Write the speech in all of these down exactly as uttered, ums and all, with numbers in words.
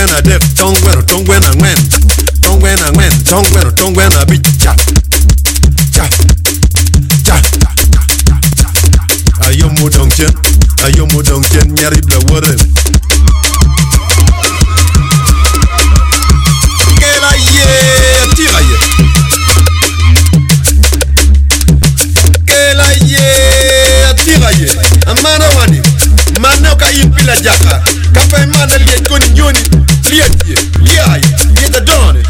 tongwena dep tongwena tongwena ngwen tongwena ngwen tongwena tongwena bi cha cha cha ayo mo dongchen ayo mo dongchen nyari bla wore kela ye tira ye kela ye tira ye amana wani mana ka impila jaka kapa mana liet koni nyoni liet ye liai yeta done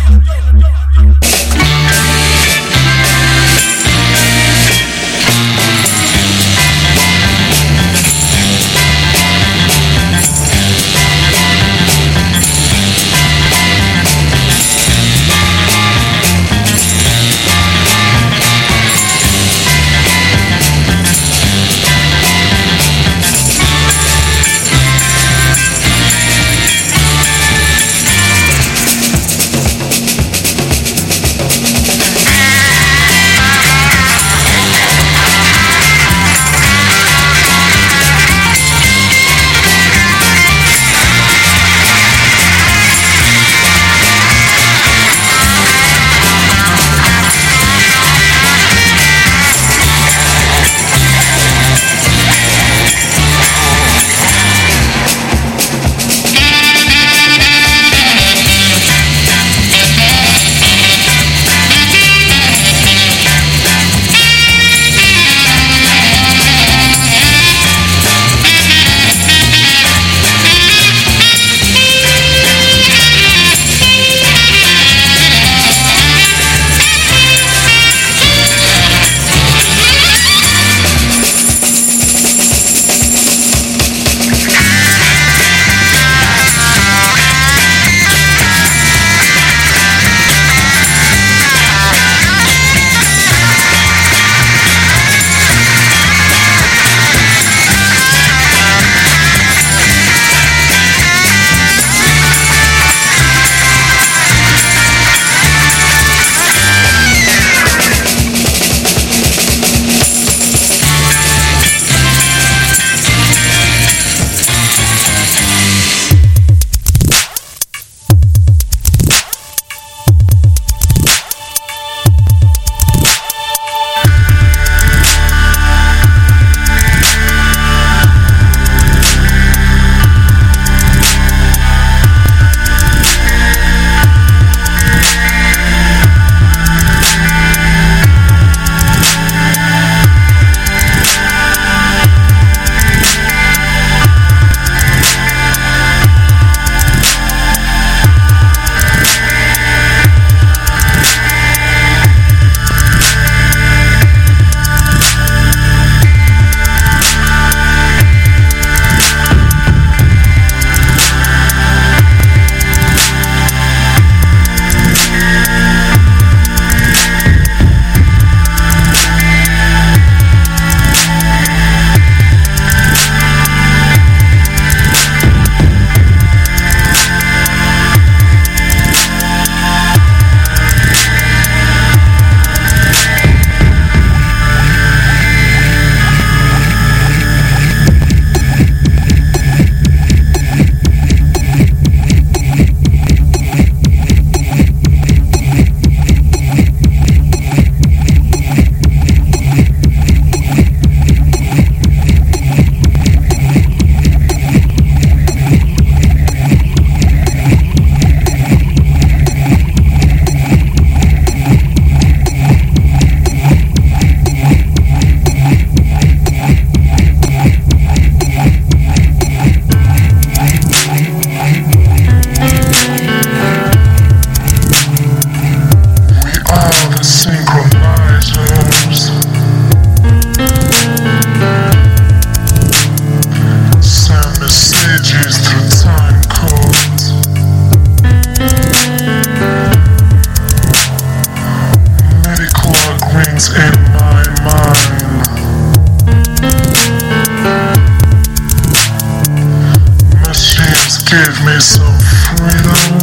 Give me some freedom.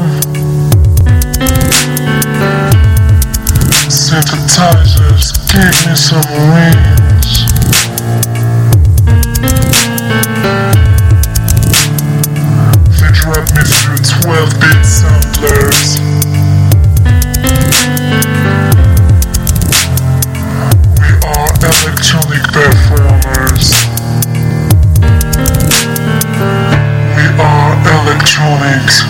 Synthesizers, give me some wings. The swept me through twelve-bit samplers. We are electronic performers. We are electronics.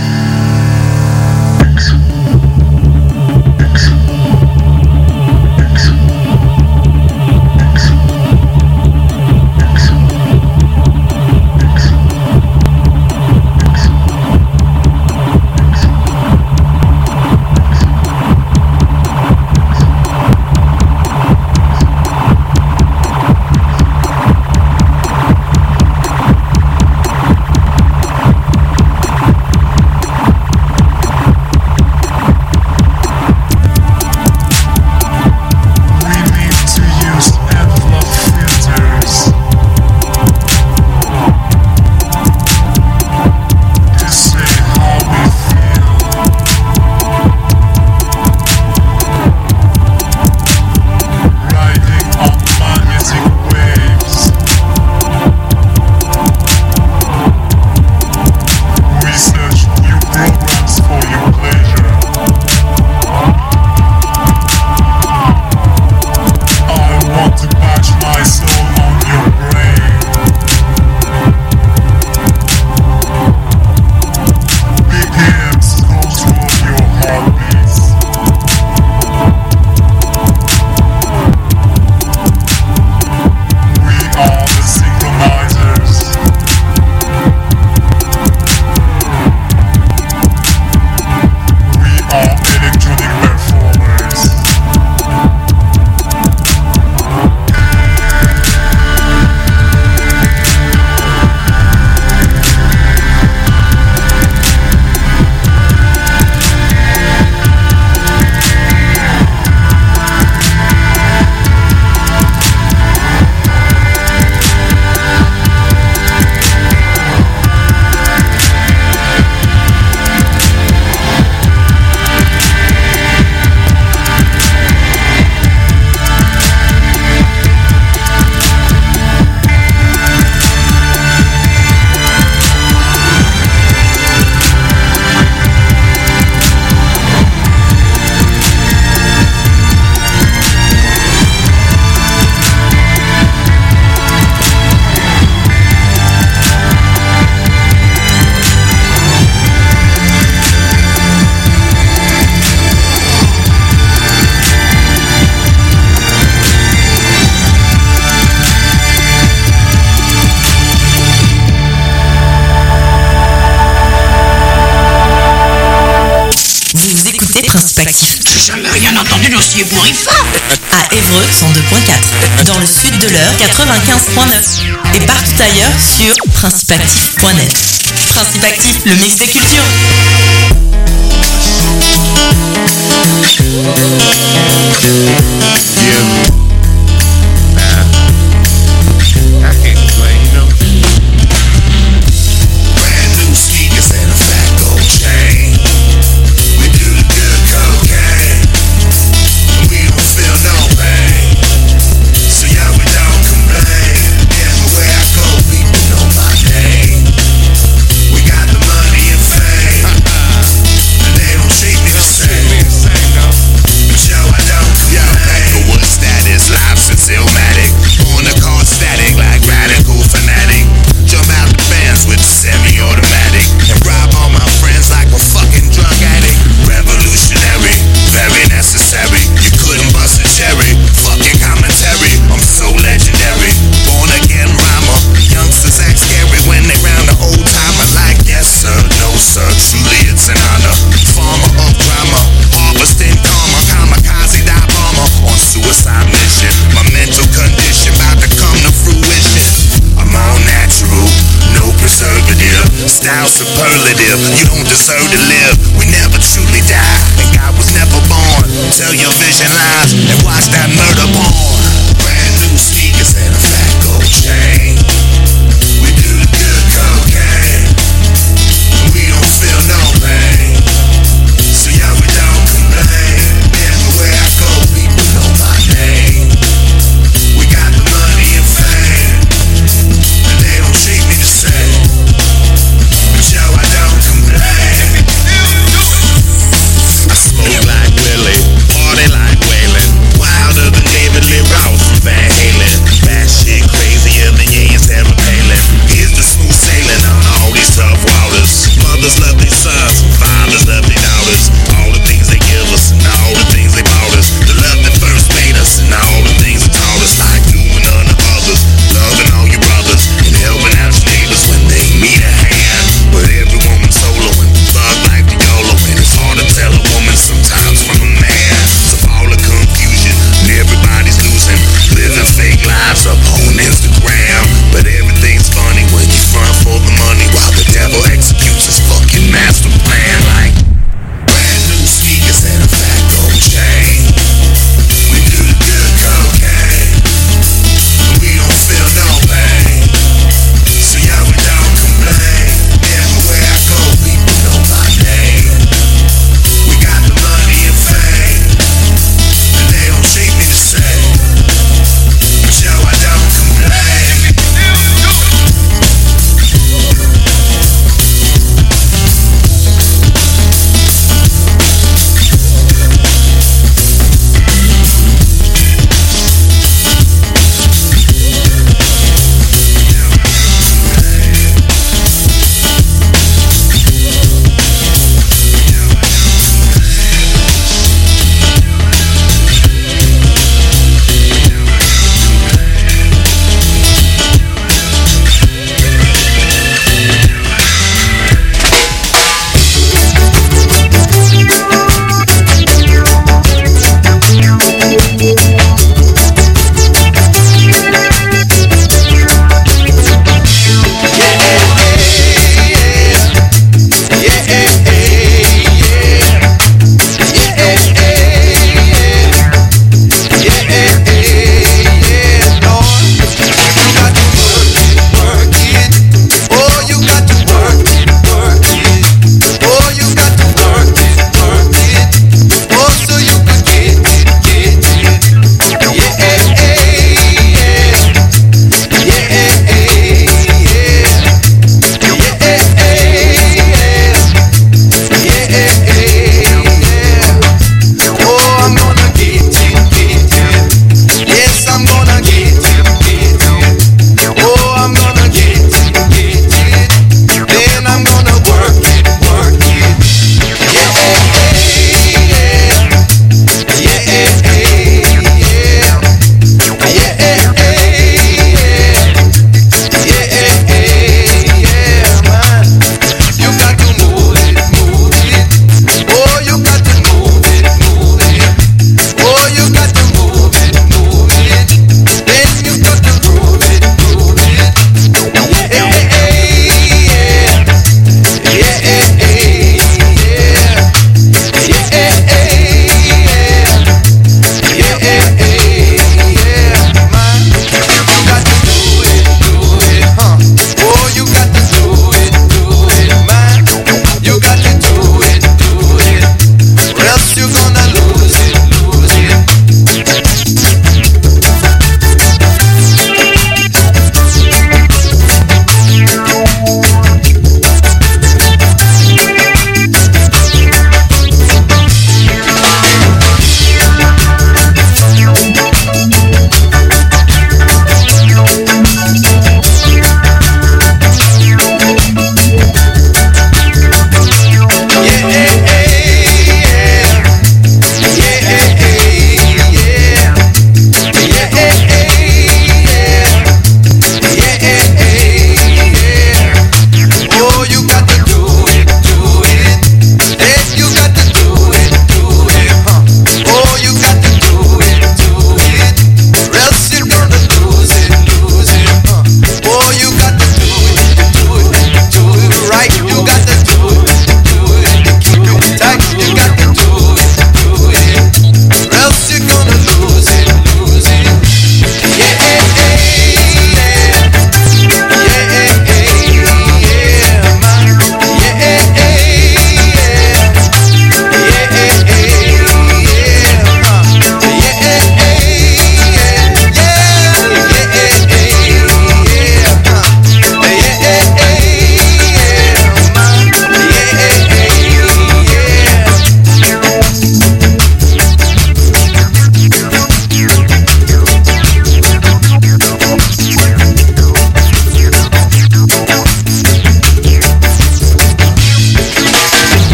J'ai jamais rien entendu d'aussi ébouriffant. À Évreux, cent deux point quatre. Dans le sud de l'heure, quatre-vingt-quinze point neuf. Et partout ailleurs sur principe actif point net. Principe Actif, le mix des cultures. Yeah. Nah. I can't complain, you know. Brand new sneakers and a fat gold chain. We do the good cocaine. And we don't feel no pain. So yeah, we don't complain. Everywhere I go, people know my name. We got the money and fame. And they don't treat me the same. But yo, I don't complain. Yo, what's that? It's live since Illmatic. On the car static like radical fanatic. Jump out the fans with the semi-automatic. And rob all my friends like a fucking drug addict. Revolutionary, very necessary. You couldn't bust a cherry. Fucking commentary, I'm so legendary. Born again rhymer. Youngsters act scary when they round the old timer. Like yes sir, no sir, truly it's an honor. Farmer of drama, harvesting karma. Kamikaze die bomber on suicide mission. My mental condition about to come to fruition. I'm all natural, no preservative. Style superlative, you don't deserve to live. We never truly die, and God was never born. Tell your vision lies and watch that murder porn. Brand new sneakers and a fat gold chain. We do the good cocaine. We don't feel no pain. So yeah, we don't complain. Everywhere I go, people know my name. We got the money and fame. And they don't treat me the same. But yo, I don't complain.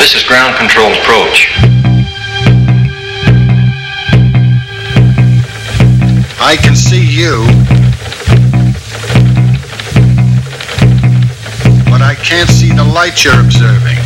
This is ground control approach. I can see you, but I can't see the light you're observing.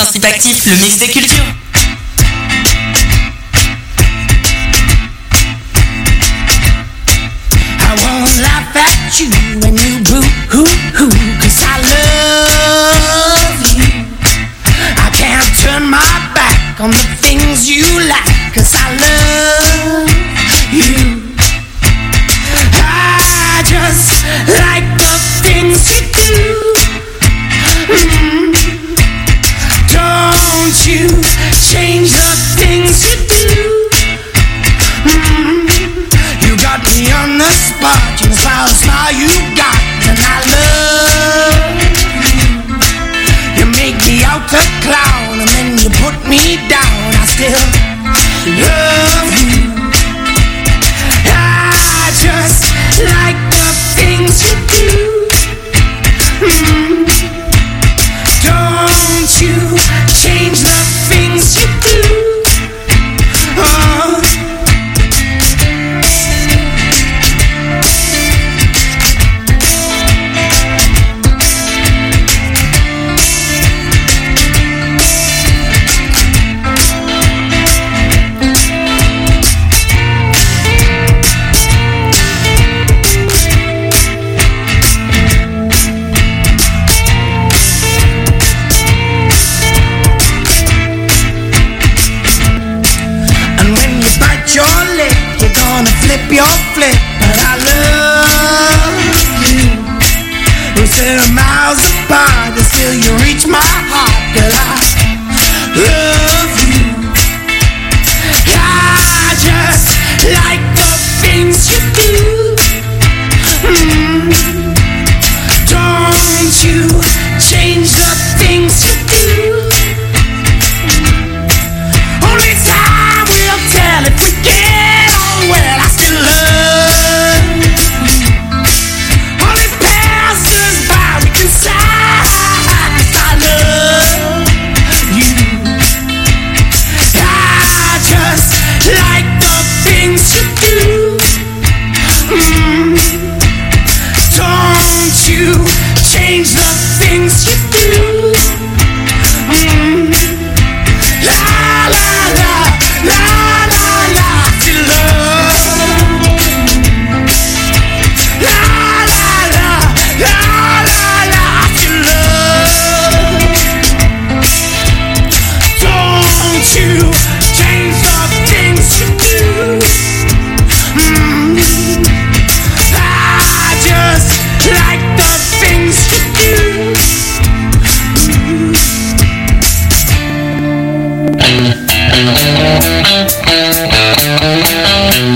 Principe Actif, le mix des cultures. I won't laugh at you when you boo-hoo-hoo, 'cause I love you. I can't turn my back on the things you like, 'cause I love you. I just like the things you do. Mm. Don't you change the things you do. Mm. You got me on the spot, you smile, the smile you got, and I love you. You make me out to clown, and then you put me down, I still love you. I just like the things you do. Mm. Don't you change the things you do. Oh. Your lip, you're gonna flip your flip, but I love you. We're still miles apart, but still you reach my heart, girl. I